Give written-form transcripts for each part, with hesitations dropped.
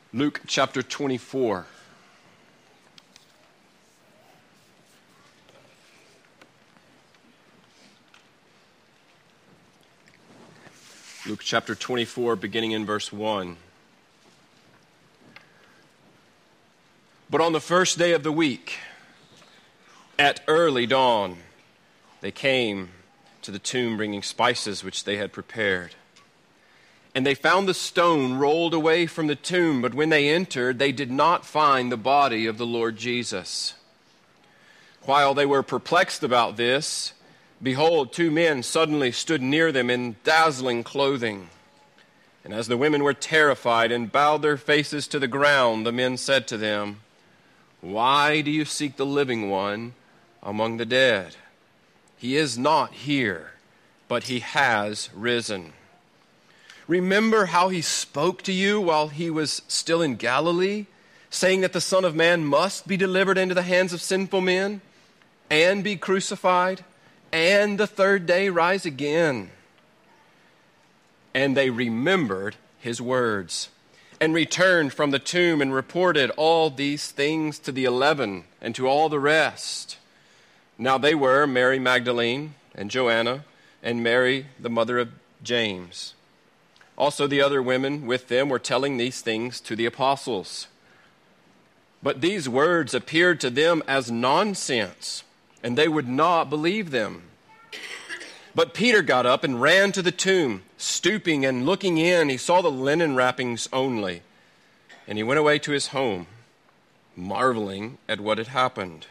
Luke chapter 24. Luke chapter 24, beginning in verse 1. But on the first day of the week, at early dawn, they came to the tomb bringing spices which they had prepared. And they found the stone rolled away from the tomb, but when they entered, they did not find the body of the Lord Jesus. While they were perplexed about this, behold, two men suddenly stood near them in dazzling clothing. And as the women were terrified and bowed their faces to the ground, the men said to them, "Why do you seek the living one among the dead? He is not here, but he has risen. Remember how he spoke to you while he was still in Galilee, saying that the Son of Man must be delivered into the hands of sinful men and be crucified, and the third day rise again." And they remembered his words and returned from the tomb and reported all these things to the 11 and to all the rest. Now they were Mary Magdalene and Joanna and Mary, the mother of James. Also the other women with them were telling these things to the apostles. But these words appeared to them as nonsense, and they would not believe them. But Peter got up and ran to the tomb. Stooping and looking in, he saw the linen wrappings only. And he went away to his home, marveling at what had happened.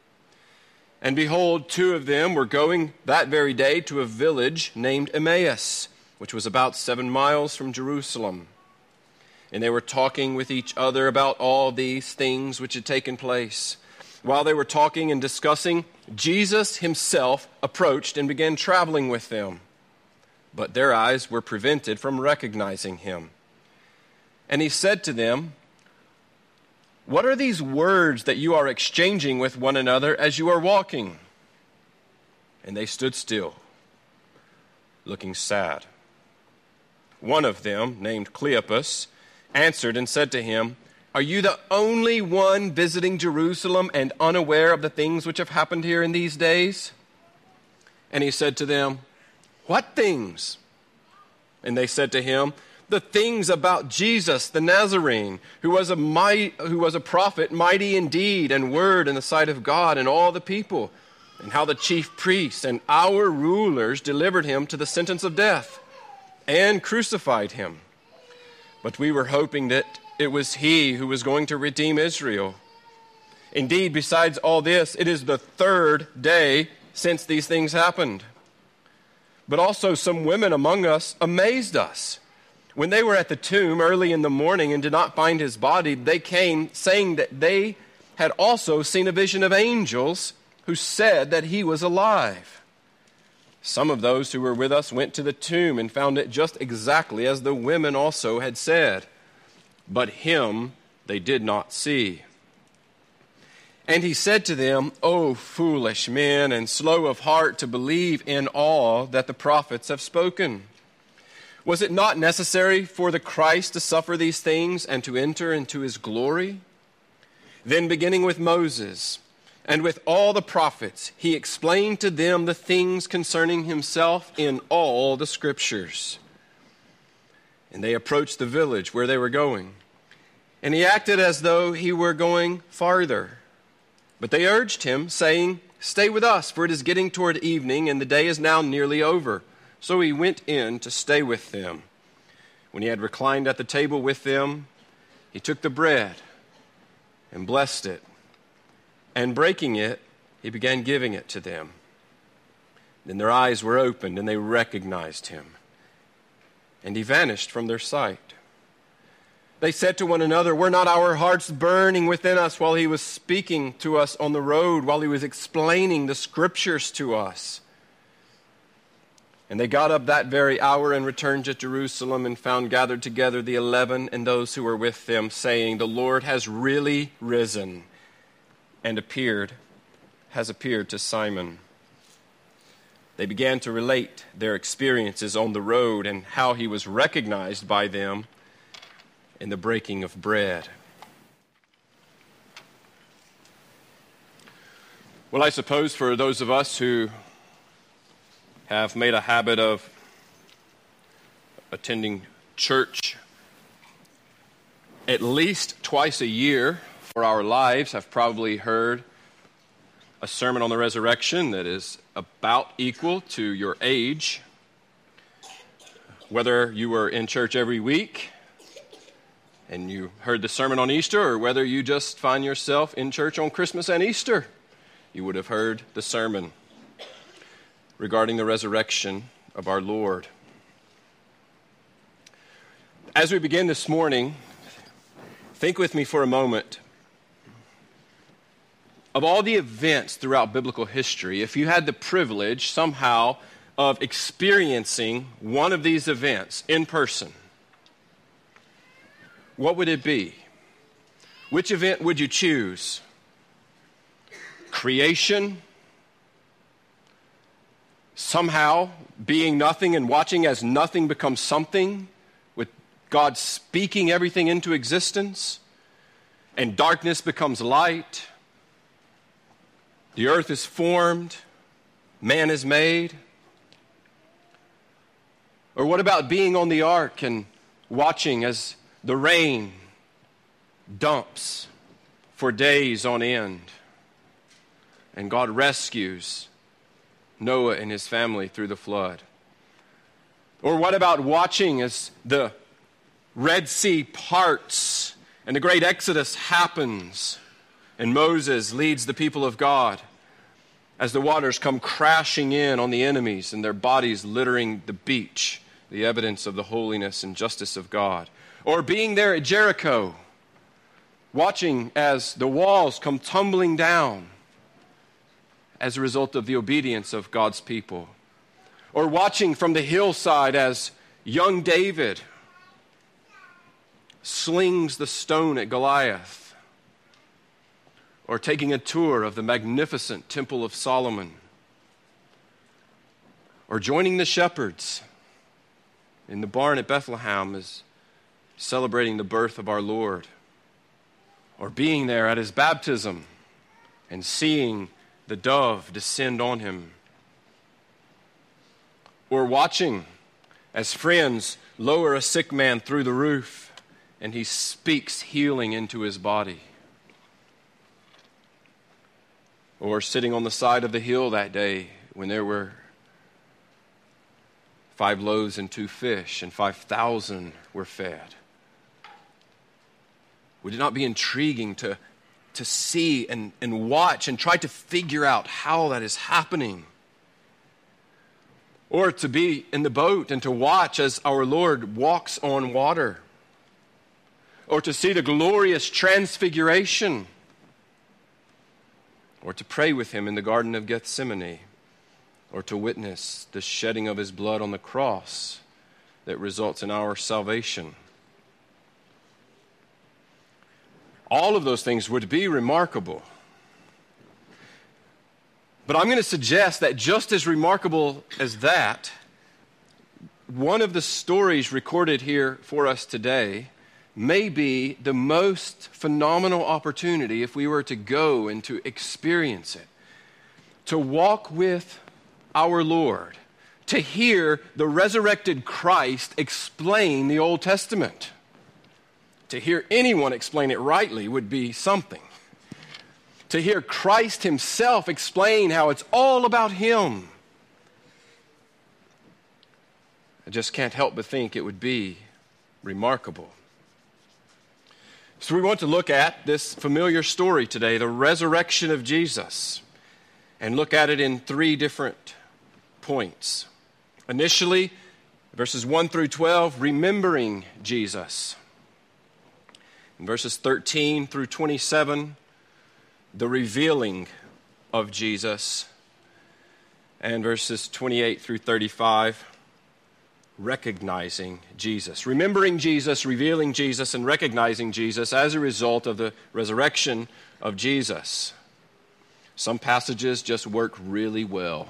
And behold, two of them were going that very day to a village named Emmaus, which was about 7 miles from Jerusalem. And they were talking with each other about all these things which had taken place. While they were talking and discussing, Jesus himself approached and began traveling with them. But their eyes were prevented from recognizing him. And he said to them, "What are these words that you are exchanging with one another as you are walking?" And they stood still, looking sad. One of them, named Cleopas, answered and said to him, "Are you the only one visiting Jerusalem and unaware of the things which have happened here in these days?" And he said to them, "What things?" And they said to him, "The things about Jesus the Nazarene, who was a prophet, mighty in deed and word in the sight of God and all the people, and how the chief priests and our rulers delivered him to the sentence of death and crucified him. But we were hoping that it was he who was going to redeem Israel. Indeed, besides all this, it is the third day since these things happened. But also some women among us amazed us. When they were at the tomb early in the morning and did not find his body, they came saying that they had also seen a vision of angels who said that he was alive. Some of those who were with us went to the tomb and found it just exactly as the women also had said. But him they did not see." And he said to them, "O foolish men, and slow of heart to believe in all that the prophets have spoken. Was it not necessary for the Christ to suffer these things and to enter into his glory?" Then beginning with Moses and with all the prophets, he explained to them the things concerning himself in all the scriptures. And they approached the village where they were going, and he acted as though he were going farther. But they urged him, saying, "Stay with us, for it is getting toward evening, and the day is now nearly over." So he went in to stay with them. When he had reclined at the table with them, he took the bread and blessed it, and breaking it, he began giving it to them. Then their eyes were opened, and they recognized him, and he vanished from their sight. They said to one another, "Were not our hearts burning within us while he was speaking to us on the road, while he was explaining the scriptures to us?" And they got up that very hour and returned to Jerusalem and found gathered together the 11 and those who were with them, saying, "The Lord has really risen and has appeared to Simon." They began to relate their experiences on the road and how he was recognized by them. and the breaking of bread. Well, I suppose for those of us who have made a habit of attending church at least twice a year for our lives, have probably heard a sermon on the resurrection that is about equal to your age. Whether you were in church every week and you heard the sermon on Easter, or whether you just find yourself in church on Christmas and Easter, you would have heard the sermon regarding the resurrection of our Lord. As we begin this morning, think with me for a moment. Of all the events throughout biblical history, if you had the privilege somehow of experiencing one of these events in person, what would it be? Which event would you choose? Creation? Somehow being nothing and watching as nothing becomes something, with God speaking everything into existence, and darkness becomes light. The earth is formed, man is made. Or what about being on the ark and watching as the rain dumps for days on end, and God rescues Noah and his family through the flood? Or what about watching as the Red Sea parts and the great Exodus happens, and Moses leads the people of God as the waters come crashing in on the enemies and their bodies littering the beach, the evidence of the holiness and justice of God? Or being there at Jericho, watching as the walls come tumbling down as a result of the obedience of God's people? Or watching from the hillside as young David slings the stone at Goliath? Or taking a tour of the magnificent Temple of Solomon? Or joining the shepherds in the barn at Bethlehem as celebrating the birth of our Lord? Or being there at his baptism and seeing the dove descend on him? Or watching as friends lower a sick man through the roof and he speaks healing into his body? Or sitting on the side of the hill that day when there were 5 loaves and 2 fish and 5,000 were fed? Would it not be intriguing to see and watch and try to figure out how that is happening? Or to be in the boat and to watch as our Lord walks on water? Or to see the glorious transfiguration? Or to pray with him in the Garden of Gethsemane? Or to witness the shedding of his blood on the cross that results in our salvation? All of those things would be remarkable. But I'm going to suggest that just as remarkable as that, one of the stories recorded here for us today may be the most phenomenal opportunity, if we were to go and to experience it, to walk with our Lord, to hear the resurrected Christ explain the Old Testament. To hear anyone explain it rightly would be something. To hear Christ himself explain how it's all about him, I just can't help but think it would be remarkable. So we want to look at this familiar story today, the resurrection of Jesus, and look at it in 3 different points. Initially, verses 1 through 12, remembering Jesus. In verses 13 through 27, the revealing of Jesus. And verses 28 through 35, recognizing Jesus. Remembering Jesus, revealing Jesus, and recognizing Jesus as a result of the resurrection of Jesus. Some passages just work really well,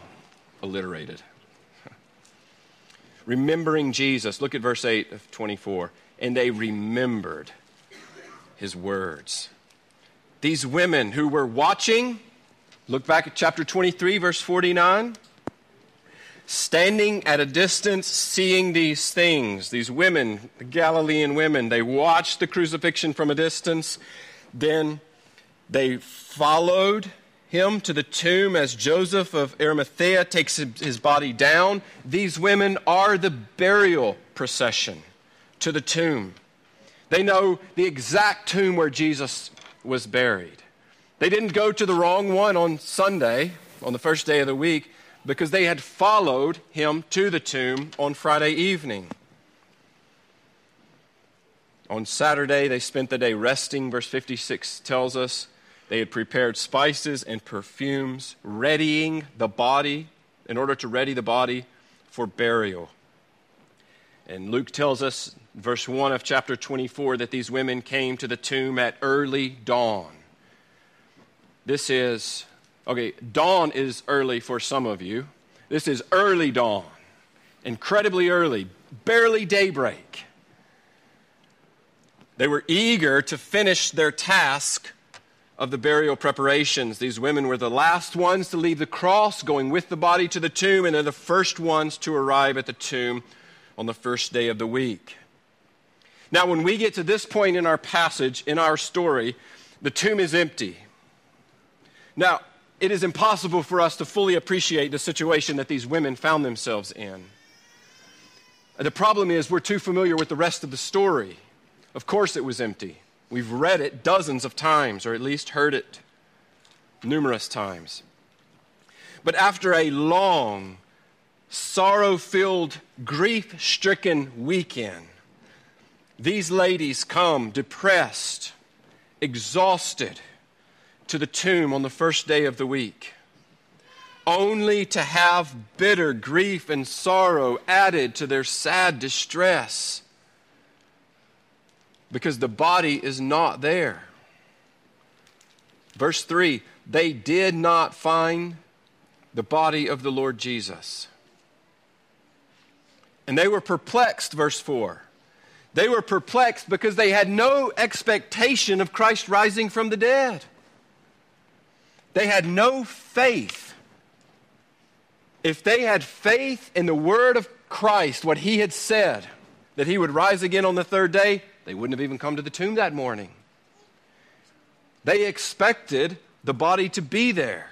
alliterated. Remembering Jesus. Look at verse 8 of 24. and they remembered his words. These women who were watching, look back at chapter 23, verse 49. Standing at a distance, seeing these things, these women, the Galilean women, they watched the crucifixion from a distance. Then they followed him to the tomb as Joseph of Arimathea takes his body down. These women are the burial procession to the tomb. They know the exact tomb where Jesus was buried. They didn't go to the wrong one on Sunday, on the first day of the week, because they had followed him to the tomb on Friday evening. On Saturday, they spent the day resting. Verse 56 tells us they had prepared spices and perfumes, readying the body, in order to ready the body for burial. And Luke tells us, verse 1 of chapter 24, that these women came to the tomb at early dawn. This is, dawn is early for some of you. This is early dawn, incredibly early, barely daybreak. They were eager to finish their task of the burial preparations. These women were the last ones to leave the cross, going with the body to the tomb, and they're the first ones to arrive at the tomb on the first day of the week. Now, when we get to this point in our passage, in our story, the tomb is empty. Now, it is impossible for us to fully appreciate the situation that these women found themselves in. The problem is we're too familiar with the rest of the story. Of course it was empty. We've read it dozens of times, or at least heard it numerous times. But after a long, sorrow-filled, grief-stricken weekend, these ladies come depressed, exhausted, to the tomb on the first day of the week, only to have bitter grief and sorrow added to their sad distress because the body is not there. Verse 3, they did not find the body of the Lord Jesus. And they were perplexed, verse 4. They were perplexed because they had no expectation of Christ rising from the dead. They had no faith. If they had faith in the word of Christ, what he had said, that he would rise again on the third day, they wouldn't have even come to the tomb that morning. They expected the body to be there.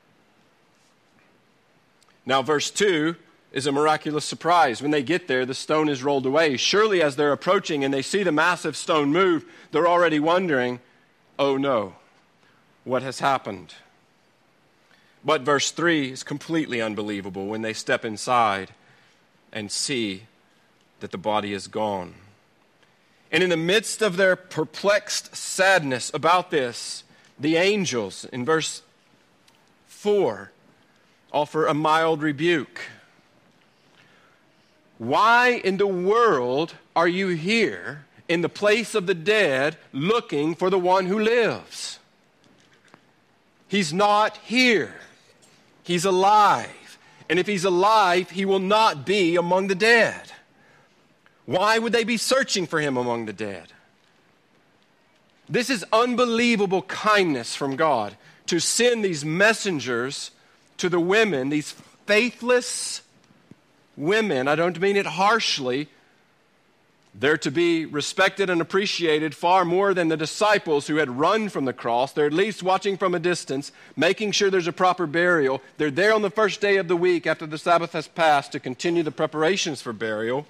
Now, verse 2 is a miraculous surprise. When they get there, the stone is rolled away. Surely as they're approaching and they see the massive stone move, they're already wondering, oh no, what has happened? But verse 3 is completely unbelievable when they step inside and see that the body is gone. And in the midst of their perplexed sadness about this, the angels, in verse 4, offer a mild rebuke. Why in the world are you here in the place of the dead looking for the one who lives? He's not here. He's alive. And if he's alive, he will not be among the dead. Why would they be searching for him among the dead? This is unbelievable kindness from God to send these messengers to the women, these faithless women. I don't mean it harshly. They're to be respected and appreciated far more than the disciples who had run from the cross. They're at least watching from a distance, making sure there's a proper burial. They're there on the first day of the week after the Sabbath has passed to continue the preparations for burial.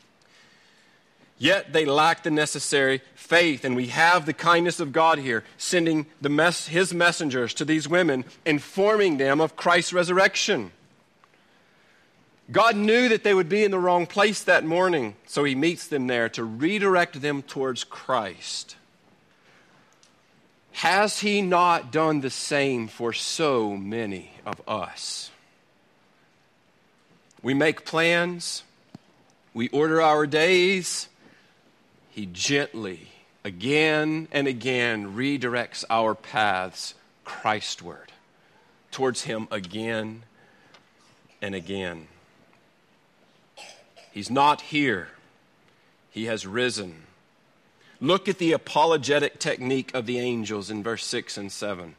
Yet they lack the necessary faith, and we have the kindness of God here, sending his messengers to these women, informing them of Christ's resurrection. God knew that they would be in the wrong place that morning, so he meets them there to redirect them towards Christ. Has he not done the same for so many of us? We make plans, we order our days. He gently, again and again, redirects our paths Christward, towards him again and again. He's not here. He has risen. Look at the apologetic technique of the angels in verse 6 and 7.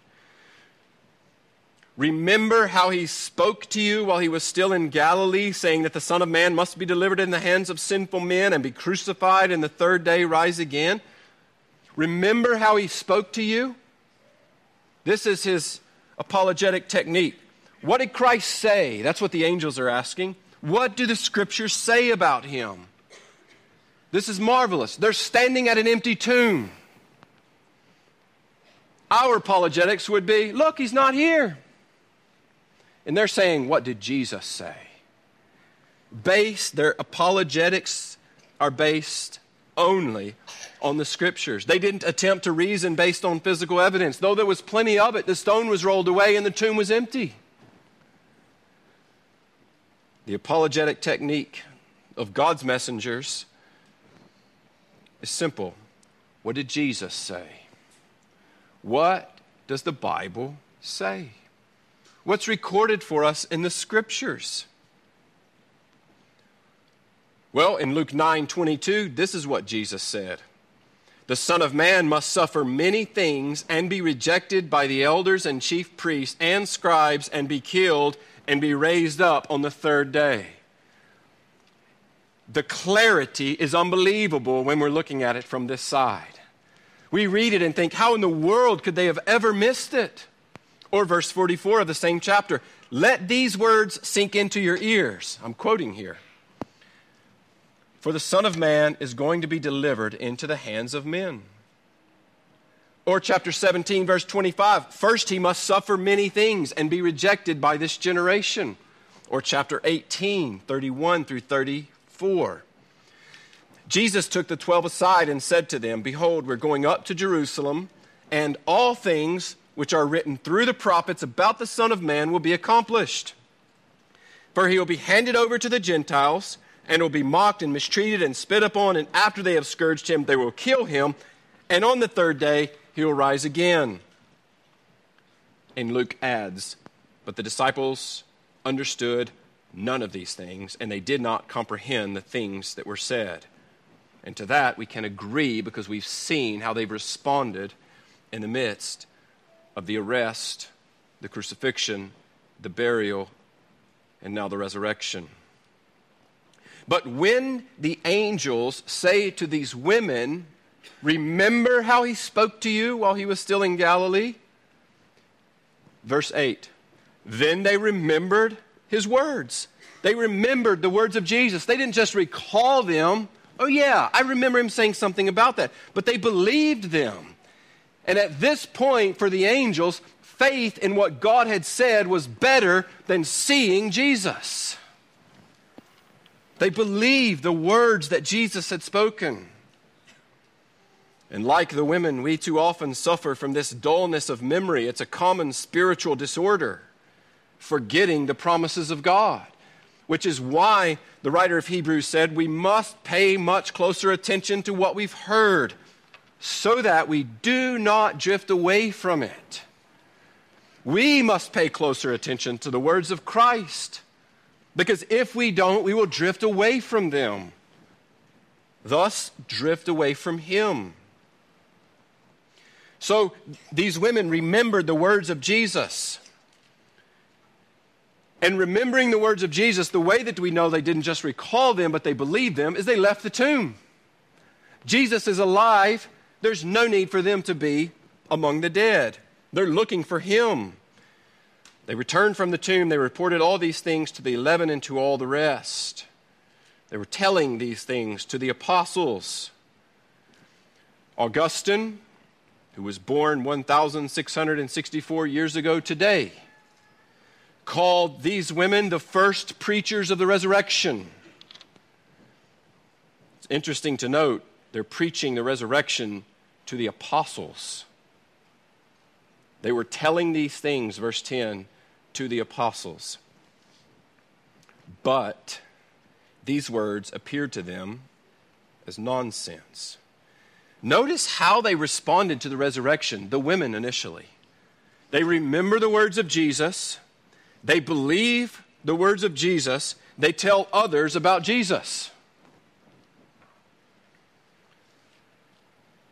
Remember how he spoke to you while he was still in Galilee, saying that the Son of Man must be delivered in the hands of sinful men and be crucified and the third day rise again. Remember how he spoke to you? This is his apologetic technique. What did Christ say? That's what the angels are asking. What do the scriptures say about him? This is marvelous. They're standing at an empty tomb. Our apologetics would be, look, he's not here. And they're saying, what did Jesus say? Their apologetics are based only on the scriptures. They didn't attempt to reason based on physical evidence. Though there was plenty of it, the stone was rolled away and the tomb was empty. The apologetic technique of God's messengers is simple. What did Jesus say? What does the Bible say? What's recorded for us in the scriptures? Well, in Luke 9:22, this is what Jesus said. The Son of Man must suffer many things and be rejected by the elders and chief priests and scribes and be killed and be raised up on the third day. The clarity is unbelievable when we're looking at it from this side. We read it and think, how in the world could they have ever missed it? Or verse 44 of the same chapter, let these words sink into your ears. I'm quoting here. For the Son of Man is going to be delivered into the hands of men. Or chapter 17, verse 25, first he must suffer many things and be rejected by this generation. Or chapter 18, 31 through 34. Jesus took the 12 aside and said to them, behold, we're going up to Jerusalem, and all things which are written through the prophets about the Son of Man will be accomplished. For he will be handed over to the Gentiles, and will be mocked and mistreated and spit upon, and after they have scourged him, they will kill him, and on the third day he will rise again. And Luke adds, but the disciples understood none of these things, and they did not comprehend the things that were said. And to that we can agree because we've seen how they've responded in the midst of the arrest, the crucifixion, the burial, and now the resurrection. But when the angels say to these women, remember how he spoke to you while he was still in Galilee? Verse 8, then they remembered his words. They remembered the words of Jesus. They didn't just recall them. Oh yeah, I remember him saying something about that. But they believed them. And at this point, for the angels, faith in what God had said was better than seeing Jesus. They believed the words that Jesus had spoken. And like the women, we too often suffer from this dullness of memory. It's a common spiritual disorder, forgetting the promises of God, which is why the writer of Hebrews said we must pay much closer attention to what we've heard, so that we do not drift away from it. We must pay closer attention to the words of Christ, because if we don't, we will drift away from them. Thus, drift away from him. So, these women remembered the words of Jesus. And remembering the words of Jesus, the way that we know they didn't just recall them, but they believed them, is they left the tomb. Jesus is alive. There's no need for them to be among the dead. They're looking for him. They returned from the tomb. They reported all these things to the 11 and to all the rest. They were telling these things to the apostles. Augustine, who was born 1,664 years ago today, called these women the first preachers of the resurrection. It's interesting to note they're preaching the resurrection to the apostles. They were telling these things, verse 10, to the apostles. But these words appeared to them as nonsense. Notice how they responded to the resurrection, the women initially. They remember the words of Jesus. They believe the words of Jesus. They tell others about Jesus.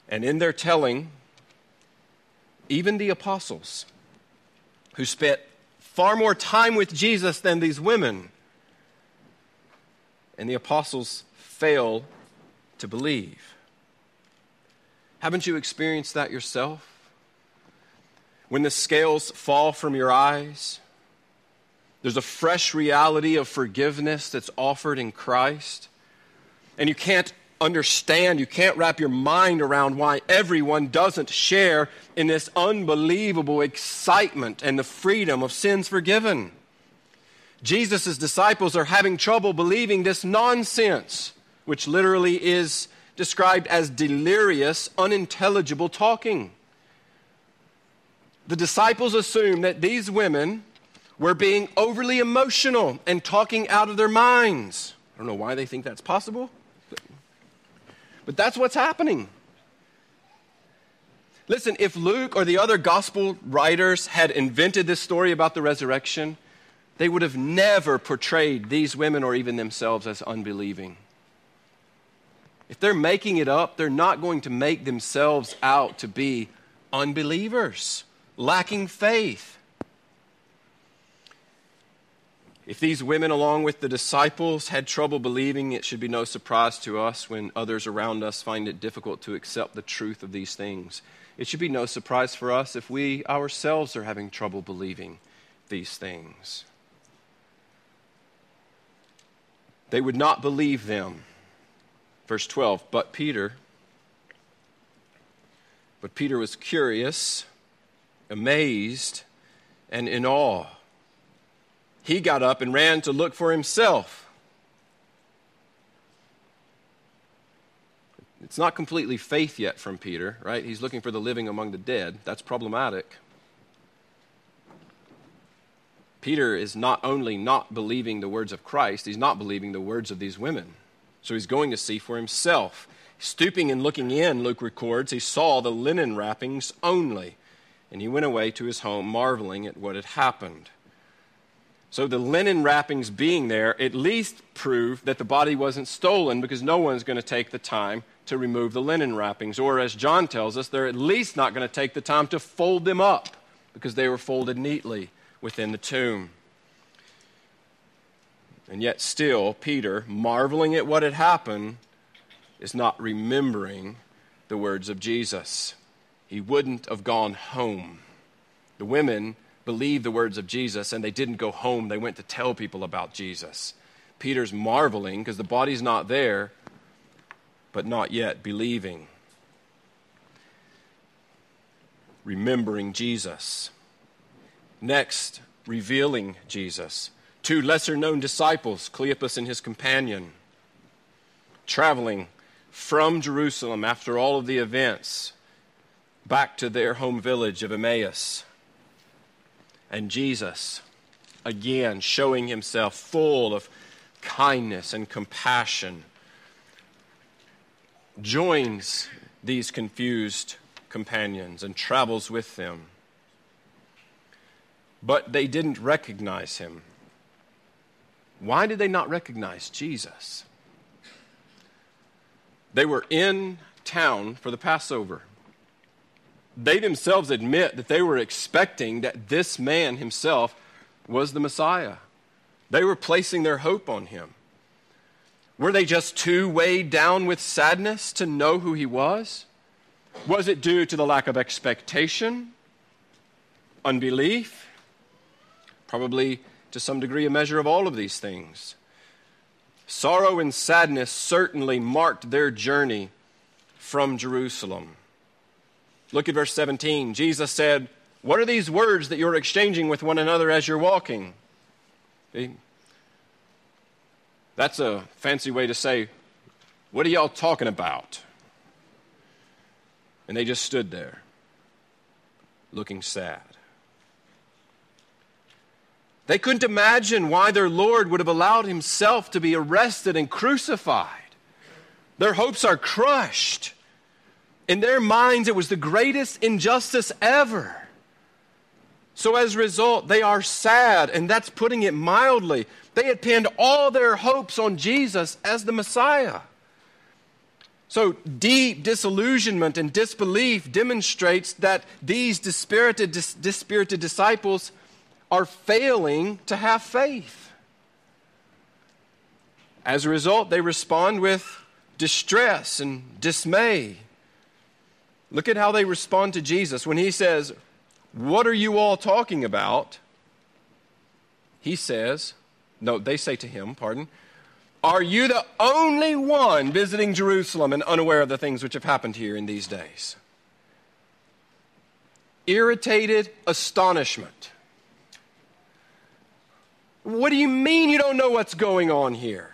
And in their telling, even the apostles, who spent far more time with Jesus than these women, and the apostles fail to believe. Haven't you experienced that yourself? When the scales fall from your eyes, there's a fresh reality of forgiveness that's offered in Christ, and you can't understand, you can't wrap your mind around why everyone doesn't share in this unbelievable excitement and the freedom of sins forgiven. Jesus' disciples are having trouble believing this nonsense, which literally is described as delirious, unintelligible talking. The disciples assume that these women were being overly emotional and talking out of their minds. I don't know why they think that's possible, but that's what's happening. Listen, if Luke or the other gospel writers had invented this story about the resurrection, they would have never portrayed these women or even themselves as unbelieving. If they're making it up, they're not going to make themselves out to be unbelievers, lacking faith. If these women, along with the disciples, had trouble believing, it should be no surprise to us when others around us find it difficult to accept the truth of these things. It should be no surprise for us if we ourselves are having trouble believing these things. They would not believe them. Verse 12, but Peter was curious, amazed, and in awe. He got up and ran to look for himself. It's not completely faith yet from Peter, right? He's looking for the living among the dead. That's problematic. Peter is not only not believing the words of Christ, he's not believing the words of these women. So he's going to see for himself. Stooping and looking in, Luke records, he saw the linen wrappings only, and he went away to his home marveling at what had happened. So the linen wrappings being there at least proved that the body wasn't stolen, because no one's going to take the time to remove the linen wrappings. Or as John tells us, they're at least not going to take the time to fold them up, because they were folded neatly within the tomb. And yet still, Peter, marveling at what had happened, is not remembering the words of Jesus. He wouldn't have gone home. The women believed the words of Jesus, and they didn't go home. They went to tell people about Jesus. Peter's marveling because the body's not there, but not yet believing. Remembering Jesus. Next, revealing Jesus. 2 lesser-known disciples, Cleopas and his companion, traveling from Jerusalem after all of the events back to their home village of Emmaus. And Jesus, again, showing himself full of kindness and compassion, joins these confused companions and travels with them. But they didn't recognize him. Why did they not recognize Jesus? They were in town for the Passover. They themselves admit that they were expecting that this man himself was the Messiah. They were placing their hope on him. Were they just too weighed down with sadness to know who he was? Was it due to the lack of expectation? Unbelief? Probably to some degree a measure of all of these things. Sorrow and sadness certainly marked their journey from Jerusalem. Look at verse 17. Jesus said, "What are these words that you're exchanging with one another as you're walking?" See? That's a fancy way to say, "What are y'all talking about?" And they just stood there, looking sad. They couldn't imagine why their Lord would have allowed himself to be arrested and crucified. Their hopes are crushed. In their minds, it was the greatest injustice ever. So as a result, they are sad, and that's putting it mildly. They had pinned all their hopes on Jesus as the Messiah. So deep disillusionment and disbelief demonstrates that these dispirited disciples are failing to have faith. As a result, they respond with distress and dismay. Look at how they respond to Jesus. When he says, "What are you all talking about?" They say to him, "Are you the only one visiting Jerusalem and unaware of the things which have happened here in these days?" Irritated astonishment. What do you mean you don't know what's going on here?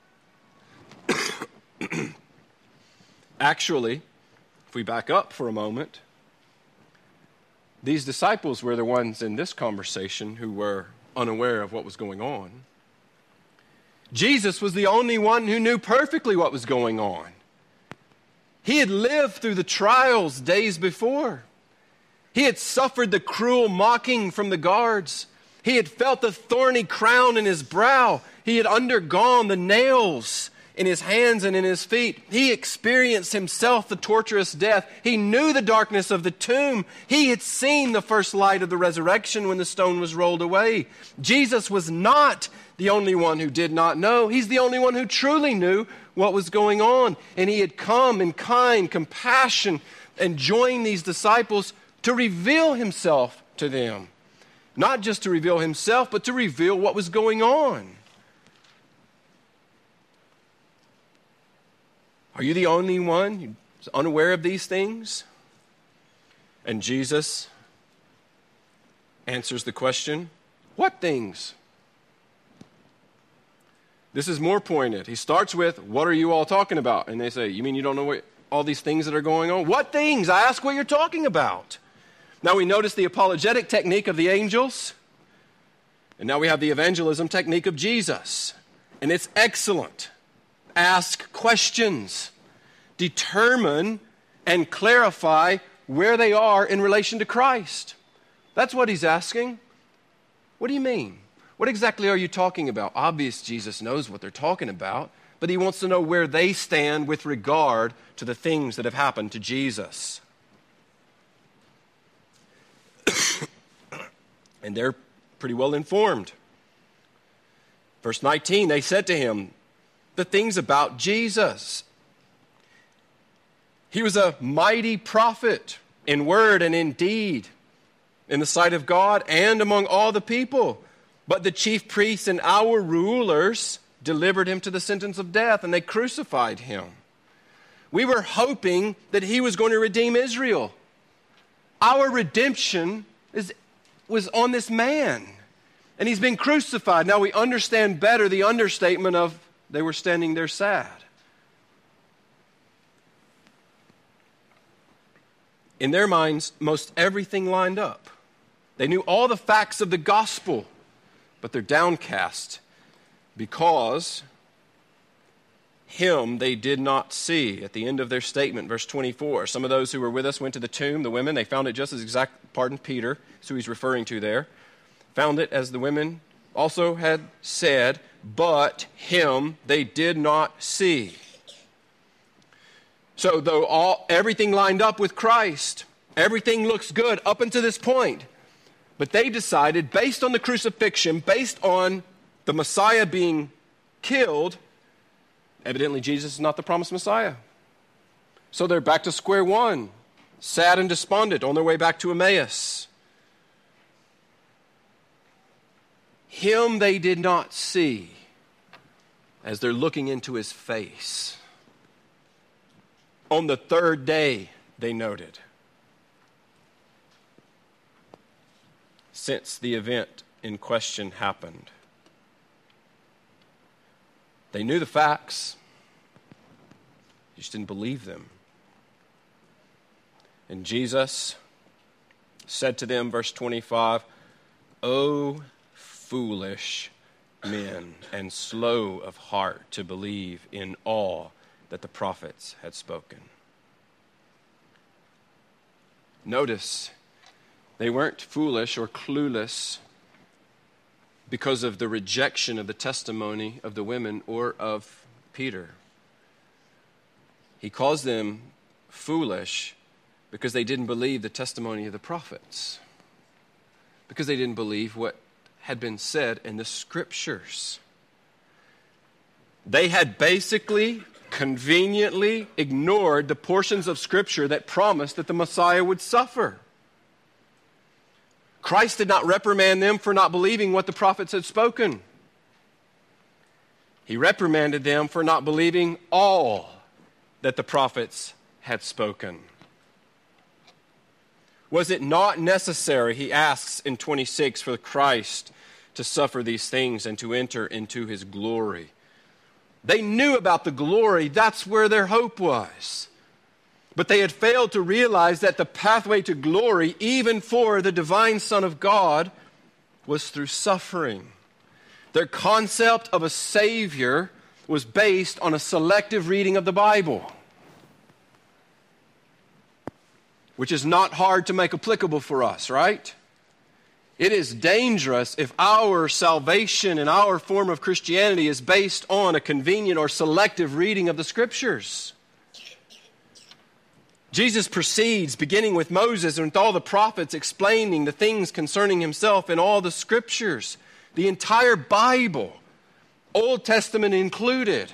Actually, if we back up for a moment, these disciples were the ones in this conversation who were unaware of what was going on. Jesus was the only one who knew perfectly what was going on. He had lived through the trials days before. He had suffered the cruel mocking from the guards. He had felt the thorny crown in his brow. He had undergone the nails in his hands and in his feet. He experienced himself the torturous death. He knew the darkness of the tomb. He had seen the first light of the resurrection when the stone was rolled away. Jesus was not the only one who did not know. He's the only one who truly knew what was going on. And he had come in kind compassion and joined these disciples to reveal himself to them. Not just to reveal himself, but to reveal what was going on. Are you the only one who's unaware of these things? And Jesus answers the question, what things? This is more pointed. He starts with, what are you all talking about? And they say, you mean you don't know what, all these things that are going on? What things? I ask what you're talking about. Now we notice the apologetic technique of the angels. And now we have the evangelism technique of Jesus. And it's excellent. Ask questions. Determine and clarify where they are in relation to Christ. That's what he's asking. What do you mean? What exactly are you talking about? Obvious, Jesus knows what they're talking about, but he wants to know where they stand with regard to the things that have happened to Jesus. And they're pretty well informed. Verse 19, they said to him, the things about Jesus. He was a mighty prophet in word and in deed, in the sight of God and among all the people. But the chief priests and our rulers delivered him to the sentence of death, and they crucified him. We were hoping that he was going to redeem Israel. Our redemption was on this man, and he's been crucified. Now we understand better the understatement of they were standing there sad. In their minds, most everything lined up. They knew all the facts of the gospel, but they're downcast because him they did not see. At the end of their statement, verse 24, some of those who were with us went to the tomb. The women, they found it just as exact, Peter, that's who he's referring to there, found it as the women also had said, but him they did not see. So though everything lined up with Christ, everything looks good up until this point, but they decided, based on the crucifixion, based on the Messiah being killed, evidently Jesus is not the promised Messiah. So they're back to square one, sad and despondent, on their way back to Emmaus. Him they did not see as they're looking into his face. On the third day, they noted, since the event in question happened. They knew the facts, they just didn't believe them. And Jesus said to them, verse 25, O foolish men, and slow of heart to believe in all that the prophets had spoken. Notice, they weren't foolish or clueless because of the rejection of the testimony of the women or of Peter. He calls them foolish because they didn't believe the testimony of the prophets, because they didn't believe what had been said in the Scriptures. They had basically, conveniently ignored the portions of Scripture that promised that the Messiah would suffer. Christ did not reprimand them for not believing what the prophets had spoken. He reprimanded them for not believing all that the prophets had spoken. Was it not necessary, he asks in 26, for Christ to suffer these things and to enter into his glory? They knew about the glory. That's where their hope was. But they had failed to realize that the pathway to glory, even for the divine Son of God, was through suffering. Their concept of a Savior was based on a selective reading of the Bible, which is not hard to make applicable for us, right? It is dangerous if our salvation and our form of Christianity is based on a convenient or selective reading of the Scriptures. Jesus proceeds, beginning with Moses and with all the prophets, explaining the things concerning himself in all the Scriptures. The entire Bible, Old Testament included.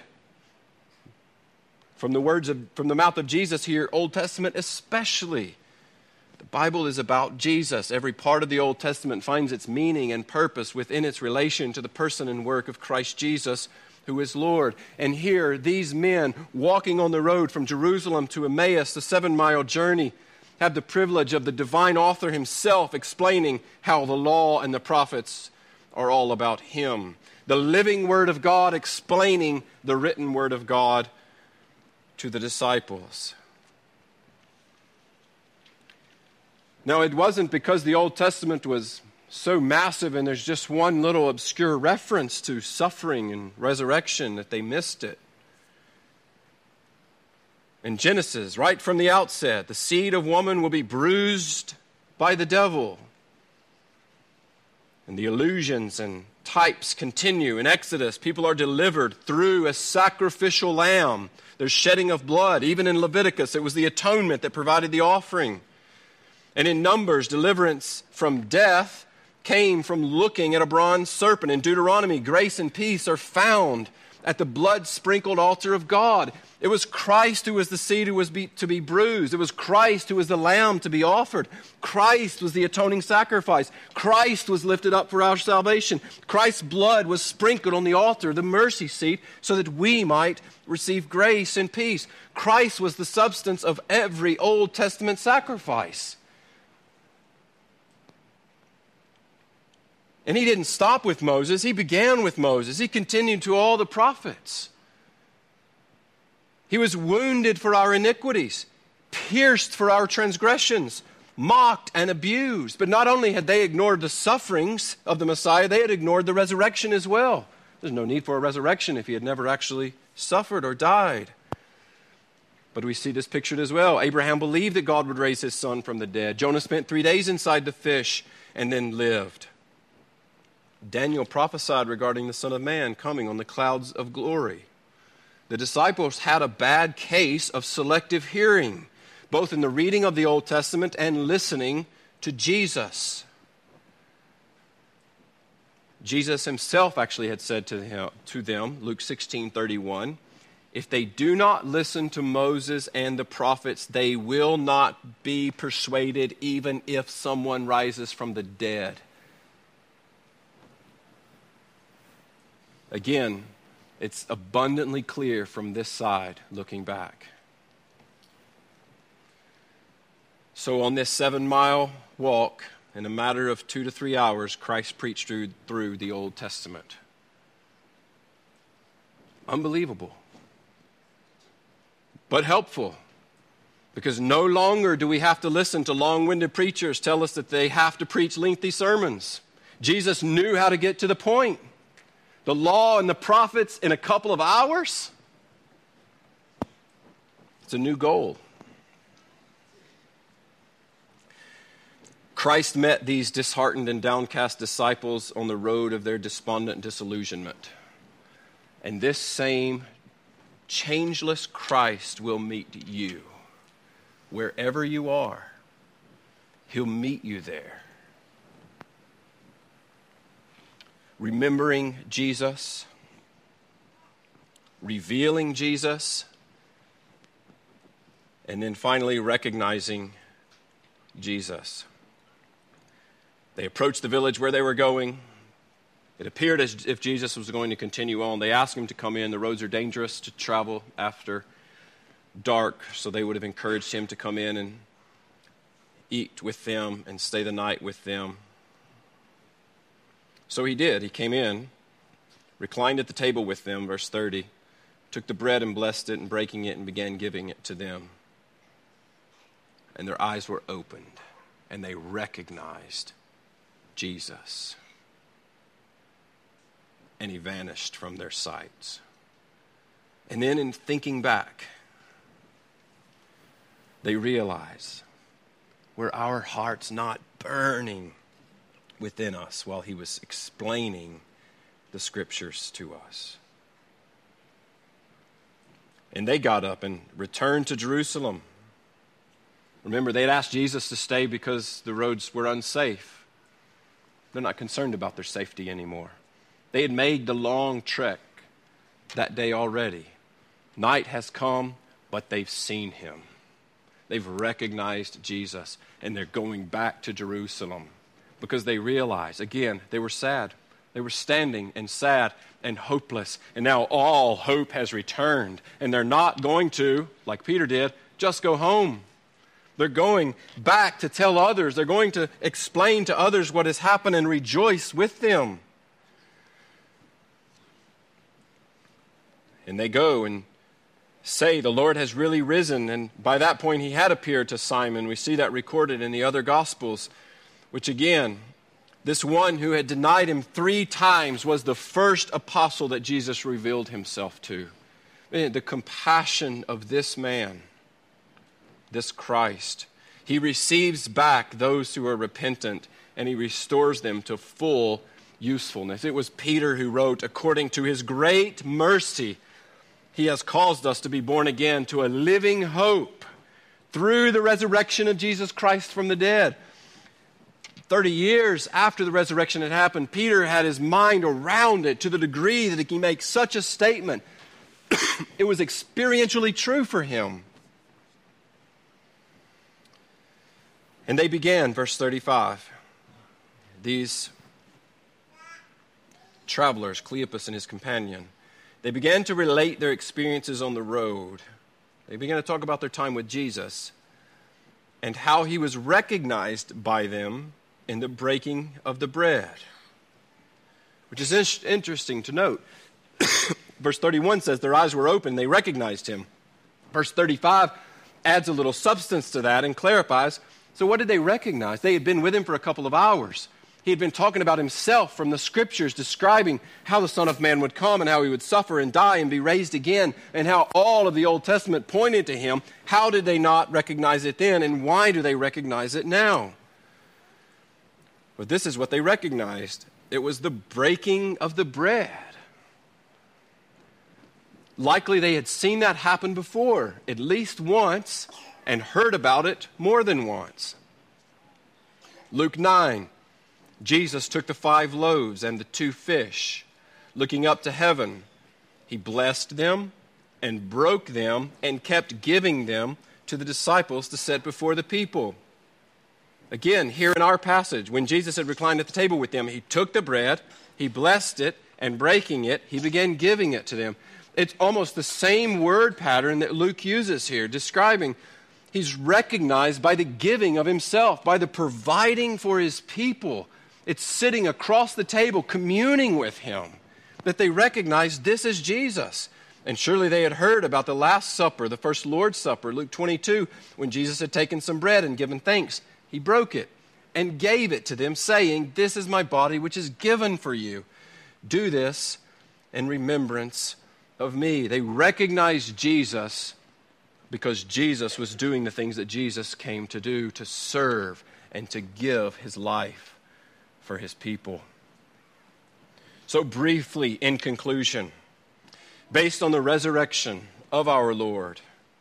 From the mouth of Jesus here, Old Testament especially. The Bible is about Jesus. Every part of the Old Testament finds its meaning and purpose within its relation to the person and work of Christ Jesus, who is Lord. And here, these men walking on the road from Jerusalem to Emmaus, the 7-mile journey, have the privilege of the divine author himself explaining how the law and the prophets are all about him. The living Word of God explaining the written Word of God to the disciples. Now, it wasn't because the Old Testament was so massive and there's just one little obscure reference to suffering and resurrection that they missed it. In Genesis, right from the outset, the seed of woman will be bruised by the devil. And the illusions and types continue. In Exodus, people are delivered through a sacrificial lamb. There's shedding of blood. Even in Leviticus, it was the atonement that provided the offering. And in Numbers, deliverance from death came from looking at a bronze serpent. In Deuteronomy, grace and peace are found at the blood-sprinkled altar of God. It was Christ who was the seed who was to be bruised. It was Christ who was the lamb to be offered. Christ was the atoning sacrifice. Christ was lifted up for our salvation. Christ's blood was sprinkled on the altar, the mercy seat, so that we might receive grace and peace. Christ was the substance of every Old Testament sacrifice. And he didn't stop with Moses. He began with Moses. He continued to all the prophets. He was wounded for our iniquities, pierced for our transgressions, mocked and abused. But not only had they ignored the sufferings of the Messiah, they had ignored the resurrection as well. There's no need for a resurrection if he had never actually suffered or died. But we see this pictured as well. Abraham believed that God would raise his son from the dead. Jonah spent 3 days inside the fish and then lived. Daniel prophesied regarding the Son of Man coming on the clouds of glory. The disciples had a bad case of selective hearing, both in the reading of the Old Testament and listening to Jesus. Jesus himself actually had said to them, Luke 16:31, if they do not listen to Moses and the prophets, they will not be persuaded even if someone rises from the dead. Again, it's abundantly clear from this side looking back. So on this 7-mile walk, in a matter of 2 to 3 hours, Christ preached through the Old Testament. Unbelievable. But helpful. Because no longer do we have to listen to long-winded preachers tell us that they have to preach lengthy sermons. Jesus knew how to get to the point. The law and the prophets in a couple of hours? It's a new goal. Christ met these disheartened and downcast disciples on the road of their despondent disillusionment. And this same changeless Christ will meet you wherever you are. He'll meet you there. Remembering Jesus, revealing Jesus, and then finally recognizing Jesus. They approached the village where they were going. It appeared as if Jesus was going to continue on. They asked him to come in. The roads are dangerous to travel after dark, so they would have encouraged him to come in and eat with them and stay the night with them. So he did. He came in, reclined at the table with them, verse 30, took the bread and blessed it, and breaking it and began giving it to them. And their eyes were opened, and they recognized Jesus. And he vanished from their sights. And then in thinking back, they realize, were our hearts not burning within us while he was explaining the scriptures to us? And they got up and returned to Jerusalem. Remember, they had asked Jesus to stay because the roads were unsafe. They're not concerned about their safety anymore. They had made the long trek that day already. Night has come, but they've seen him. They've recognized Jesus, and they're going back to Jerusalem because they realize, again, they were sad. They were standing and sad and hopeless, and now all hope has returned, and they're not going to, like Peter did, just go home. They're going back to tell others. They're going to explain to others what has happened and rejoice with them. And they go and say, the Lord has really risen. And by that point, he had appeared to Simon. We see that recorded in the other Gospels, which again, this one who had denied him 3 times was the first apostle that Jesus revealed himself to. The compassion of this man, this Christ. He receives back those who are repentant, and he restores them to full usefulness. It was Peter who wrote, according to his great mercy, he has caused us to be born again to a living hope through the resurrection of Jesus Christ from the dead. 30 years after the resurrection had happened, Peter had his mind around it to the degree that he can make such a statement. It was experientially true for him. And they began, verse 35, these travelers, Cleopas and his companion, they began to relate their experiences on the road. They began to talk about their time with Jesus and how he was recognized by them in the breaking of the bread, which is interesting to note. Verse 31 says their eyes were open, they recognized him. Verse 35 adds a little substance to that and clarifies. So what did they recognize? They had been with him for a couple of hours. He had been talking about himself from the scriptures, describing how the Son of Man would come and how he would suffer and die and be raised again, and how all of the Old Testament pointed to him. How did they not recognize it then, and why do they recognize it now? But this is what they recognized. It was the breaking of the bread. Likely they had seen that happen before, at least once, and heard about it more than once. Luke 9, Jesus took the 5 loaves and the 2 fish. Looking up to heaven, he blessed them and broke them and kept giving them to the disciples to set before the people. Again, here in our passage, when Jesus had reclined at the table with them, he took the bread, he blessed it, and breaking it, he began giving it to them. It's almost the same word pattern that Luke uses here, describing he's recognized by the giving of himself, by the providing for his people. It's sitting across the table, communing with him, that they recognize this is Jesus. And surely they had heard about the Last Supper, the first Lord's Supper, Luke 22, when Jesus had taken some bread and given thanks. He broke it and gave it to them, saying, "This is my body, which is given for you. Do this in remembrance of me." They recognized Jesus because Jesus was doing the things that Jesus came to do, to serve and to give his life for his people. So briefly, in conclusion, based on the resurrection of our Lord.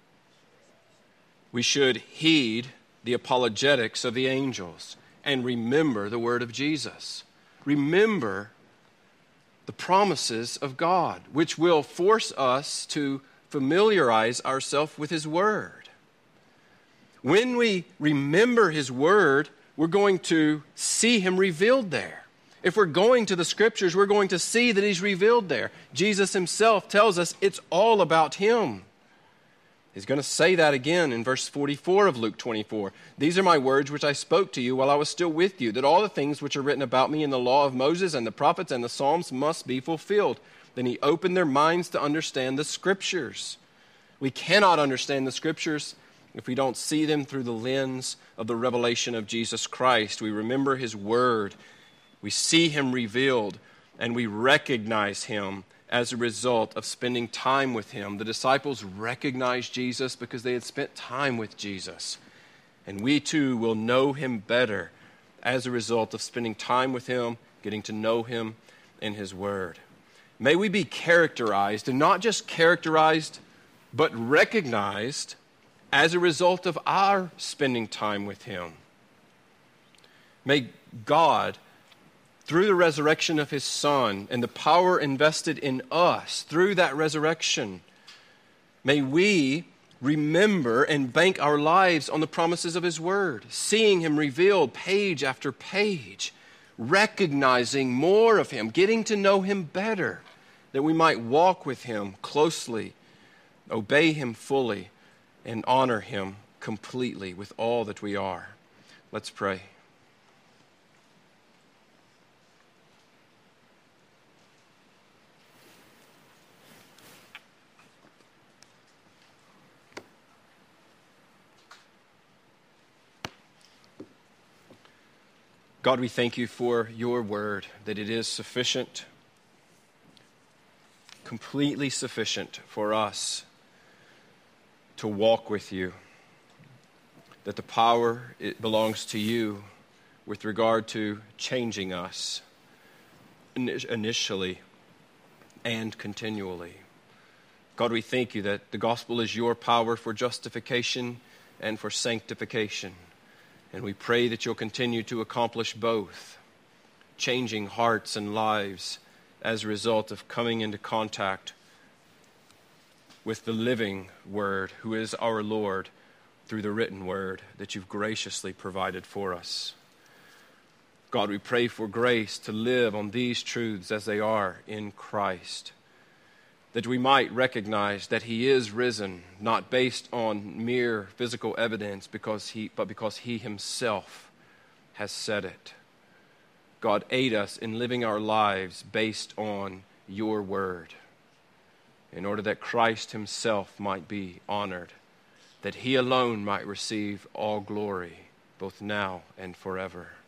We should heed the apologetics of the angels and remember the word of Jesus. Remember the promises of God, which will force us to familiarize ourselves with His word. When we remember His word, we're going to see Him revealed there. If we're going to the Scriptures, we're going to see that He's revealed there. Jesus Himself tells us it's all about Him. He's going to say that again in verse 44 of Luke 24. These are my words which I spoke to you while I was still with you, that all the things which are written about me in the law of Moses and the prophets and the Psalms must be fulfilled. Then He opened their minds to understand the Scriptures. We cannot understand the Scriptures if we don't see them through the lens of the revelation of Jesus Christ. We remember His word, we see Him revealed, and we recognize Him as a result of spending time with Him. The disciples recognized Jesus because they had spent time with Jesus. And we too will know Him better as a result of spending time with Him, getting to know Him in His word. May we be characterized, and not just characterized, but recognized as a result of our spending time with Him. May God, through the resurrection of His Son and the power invested in us through that resurrection, may we remember and bank our lives on the promises of His word, seeing Him revealed page after page, recognizing more of Him, getting to know Him better, that we might walk with Him closely, obey Him fully, and honor Him completely with all that we are. Let's pray. God, we thank You for Your word, that it is sufficient, completely sufficient for us to walk with You, that the power, it belongs to You with regard to changing us initially and continually. God, we thank You that the gospel is Your power for justification and for sanctification. And we pray that You'll continue to accomplish both, changing hearts and lives as a result of coming into contact with the living Word, who is our Lord, through the written Word that You've graciously provided for us. God, we pray for grace to live on these truths as they are in Christ, that we might recognize that He is risen, not based on mere physical evidence, but because He Himself has said it. God, aid us in living our lives based on Your word, in order that Christ Himself might be honored, that He alone might receive all glory, both now and forever.